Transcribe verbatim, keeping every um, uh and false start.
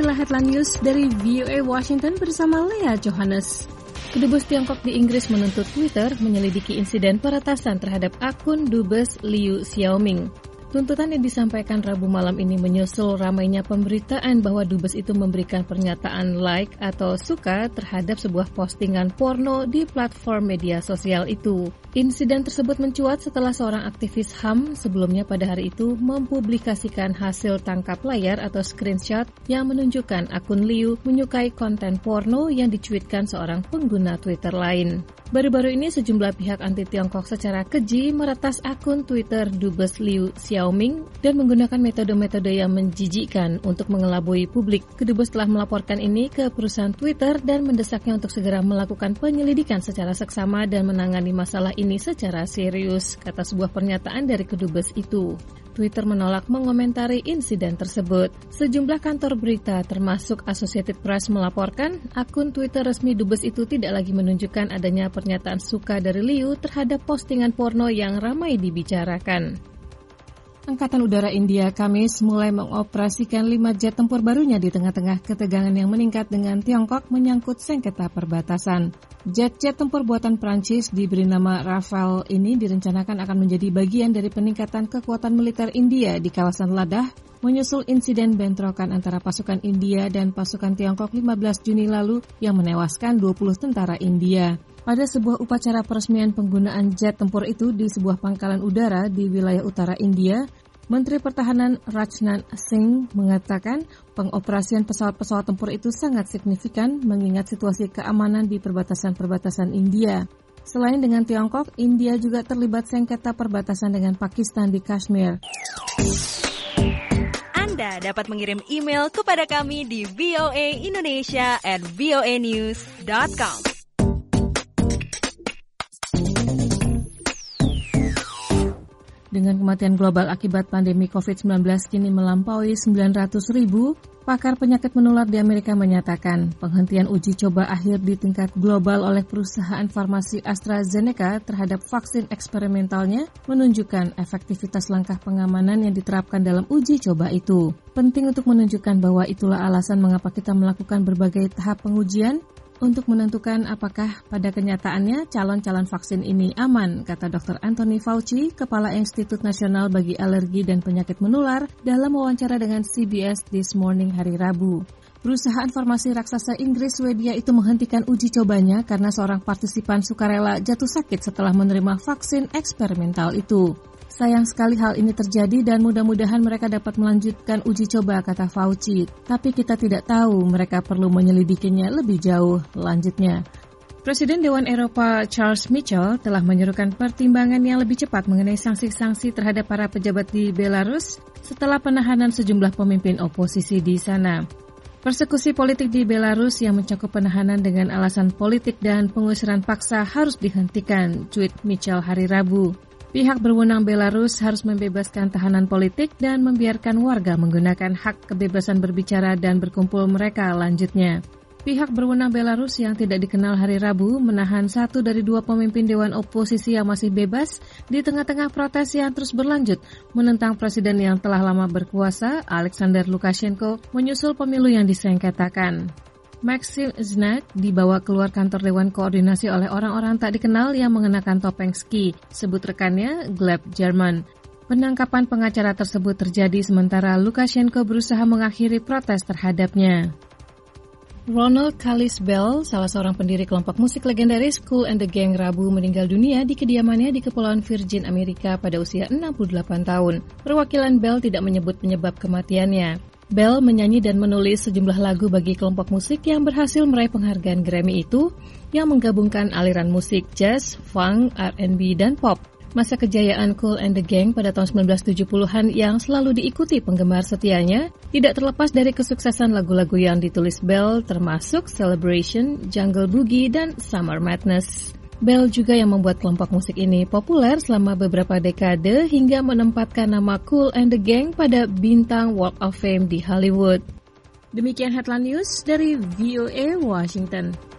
inilah Headline News dari V O A Washington bersama Lea Johannes. Kedubes Tiongkok di Inggris menuntut Twitter menyelidiki insiden peretasan terhadap akun Dubes Liu Xiaoming. Tuntutan yang disampaikan Rabu malam ini menyusul ramainya pemberitaan bahwa Dubes itu memberikan pernyataan like atau suka terhadap sebuah postingan porno di platform media sosial itu. Insiden tersebut mencuat setelah seorang aktivis H A M sebelumnya pada hari itu mempublikasikan hasil tangkap layar atau screenshot yang menunjukkan akun Liu menyukai konten porno yang dicuitkan seorang pengguna Twitter lain. Baru-baru ini sejumlah pihak anti-Tiongkok secara keji meretas akun Twitter Dubes Liu Xiaoming dan menggunakan metode-metode yang menjijikkan untuk mengelabui publik. Kedubes telah melaporkan ini ke perusahaan Twitter dan mendesaknya untuk segera melakukan penyelidikan secara seksama dan menangani masalah ini secara serius, kata sebuah pernyataan dari kedubes itu. Twitter menolak mengomentari insiden tersebut. Sejumlah kantor berita termasuk Associated Press melaporkan akun Twitter resmi Dubes itu tidak lagi menunjukkan adanya pernyataan suka dari Liu terhadap postingan porno yang ramai dibicarakan. Angkatan Udara India Kamis mulai mengoperasikan lima jet tempur barunya di tengah-tengah ketegangan yang meningkat dengan Tiongkok menyangkut sengketa perbatasan. Jet-jet tempur buatan Prancis diberi nama Rafale ini direncanakan akan menjadi bagian dari peningkatan kekuatan militer India di kawasan Ladakh, menyusul insiden bentrokan antara pasukan India dan pasukan Tiongkok lima belas Juni lalu yang menewaskan dua puluh tentara India. Pada sebuah upacara peresmian penggunaan jet tempur itu di sebuah pangkalan udara di wilayah utara India, Menteri Pertahanan Rajnath Singh mengatakan pengoperasian pesawat-pesawat tempur itu sangat signifikan mengingat situasi keamanan di perbatasan-perbatasan India. Selain dengan Tiongkok, India juga terlibat sengketa perbatasan dengan Pakistan di Kashmir. Anda dapat mengirim email kepada kami di v o a indonesia at v o a news dot com. Dengan kematian global akibat pandemi covid sembilan belas kini melampaui sembilan ratus ribu, pakar penyakit menular di Amerika menyatakan penghentian uji coba akhir di tingkat global oleh perusahaan farmasi AstraZeneca terhadap vaksin eksperimentalnya menunjukkan efektivitas langkah pengamanan yang diterapkan dalam uji coba itu. Penting untuk menunjukkan bahwa itulah alasan mengapa kita melakukan berbagai tahap pengujian untuk menentukan apakah pada kenyataannya calon-calon vaksin ini aman, kata dokter Anthony Fauci, Kepala Institut Nasional bagi Alergi dan Penyakit Menular, dalam wawancara dengan C B S This Morning hari Rabu. Perusahaan farmasi raksasa Inggris Swedia itu menghentikan uji cobanya karena seorang partisipan sukarela jatuh sakit setelah menerima vaksin eksperimental itu. Sayang sekali hal ini terjadi dan mudah-mudahan mereka dapat melanjutkan uji coba, kata Fauci. Tapi kita tidak tahu, mereka perlu menyelidikinya lebih jauh. Lanjutnya, Presiden Dewan Eropa Charles Michel telah menyerukan pertimbangan yang lebih cepat mengenai sanksi-sanksi terhadap para pejabat di Belarus setelah penahanan sejumlah pemimpin oposisi di sana. Persekusi politik di Belarus yang mencakup penahanan dengan alasan politik dan pengusiran paksa harus dihentikan, tweet Michel hari Rabu. Pihak berwenang Belarus harus membebaskan tahanan politik dan membiarkan warga menggunakan hak kebebasan berbicara dan berkumpul mereka, lanjutnya. Pihak berwenang Belarus yang tidak dikenal hari Rabu menahan satu dari dua pemimpin dewan oposisi yang masih bebas di tengah-tengah protes yang terus berlanjut menentang presiden yang telah lama berkuasa, Alexander Lukashenko, menyusul pemilu yang disengketakan. Maxim Znak dibawa keluar kantor Dewan Koordinasi oleh orang-orang tak dikenal yang mengenakan topeng ski, sebut rekannya Gleb German. Penangkapan pengacara tersebut terjadi sementara Lukashenko berusaha mengakhiri protes terhadapnya. Ronald Kalis Bell, salah seorang pendiri kelompok musik legendaris Kool and the Gang, Rabu meninggal dunia di kediamannya di Kepulauan Virgin, Amerika pada usia enam puluh delapan tahun. Perwakilan Bell tidak menyebut penyebab kematiannya. Bell menyanyi dan menulis sejumlah lagu bagi kelompok musik yang berhasil meraih penghargaan Grammy itu, yang menggabungkan aliran musik jazz, funk, R and B, dan pop. Masa kejayaan Kool and the Gang pada tahun sembilan belas tujuh puluhan yang selalu diikuti penggemar setianya tidak terlepas dari kesuksesan lagu-lagu yang ditulis Bell, termasuk Celebration, Jungle Boogie, dan Summer Madness. Bell juga yang membuat kelompok musik ini populer selama beberapa dekade hingga menempatkan nama Kool and the Gang pada bintang Walk of Fame di Hollywood. Demikian Headline News dari V O A Washington.